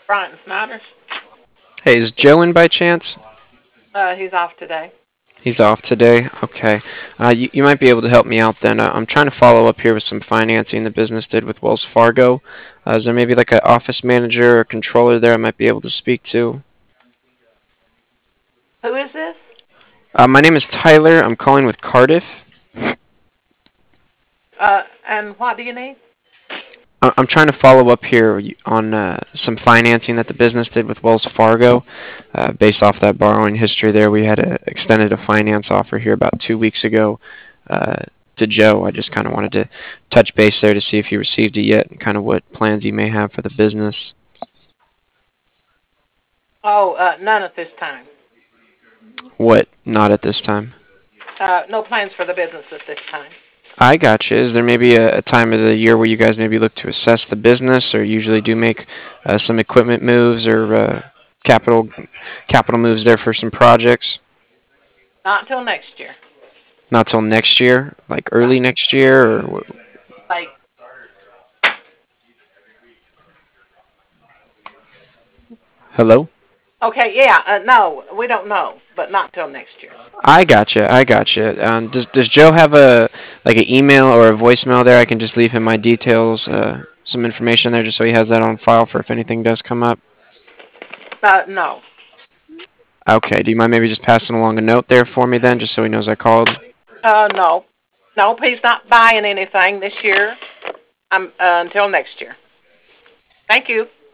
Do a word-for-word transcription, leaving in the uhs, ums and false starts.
Brian Snyder. Hey, is Joe in by chance? Uh, he's off today. He's off today. Okay. Uh, you, you might be able to help me out then. Uh, I'm trying to follow up here with some financing the business did with Wells Fargo. Uh, is there maybe like an office manager or controller there I might be able to speak to? Who is this? Uh, my name is Tyler. I'm calling with Cardiff. Uh, and what do you need? I- I'm trying to follow up here on uh, some financing that the business did with Wells Fargo. Uh, based off that borrowing history there, we had a, extended a finance offer here about two weeks ago uh, to Joe. I just kind of wanted to touch base there to see if he received it yet and kind of what plans he may have for the business. Oh, uh, none at this time. What? Not at this time. Uh, no plans for the business at this time. I gotcha. Is there maybe a, a time of the year where you guys maybe look to assess the business, or usually do make uh, some equipment moves or uh, capital capital moves there for some projects? Not until next year. Not till next year, like early Right. next year, or Like, hello? okay, yeah. Uh, no, we don't know, but not till next year. I gotcha. I gotcha. Um, does does Joe have a like an email or a voicemail there? I can just leave him my details, uh, some information there, just so he has that on file for if anything does come up. Uh, no. Okay. Do you mind maybe just passing along a note there for me then, just so he knows I called? Uh, no. Nope, he's not buying anything this year. Um, uh, until next year. Thank you.